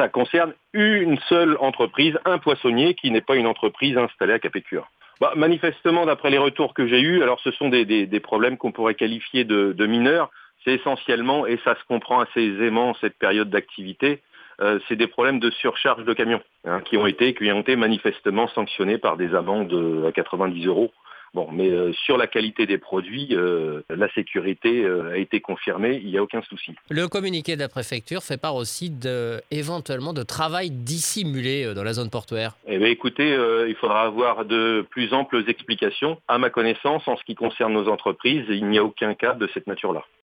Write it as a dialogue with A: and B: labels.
A: Ça concerne une seule entreprise, un poissonnier qui n'est pas une entreprise installée à Capécure. Manifestement, d'après les retours que j'ai eus, alors ce sont des problèmes qu'on pourrait qualifier de mineurs. C'est essentiellement, et ça se comprend assez aisément cette période d'activité, c'est des problèmes de surcharge de camions qui ont été manifestement sanctionnés par des amendes à 90 euros. Bon, mais sur la qualité des produits, la sécurité a été confirmée, il n'y a aucun souci.
B: Le communiqué de la préfecture fait part aussi éventuellement de travail dissimulé dans la zone portuaire.
A: Eh bien, écoutez, il faudra avoir de plus amples explications. À ma connaissance, en ce qui concerne nos entreprises, il n'y a aucun cas de cette nature-là.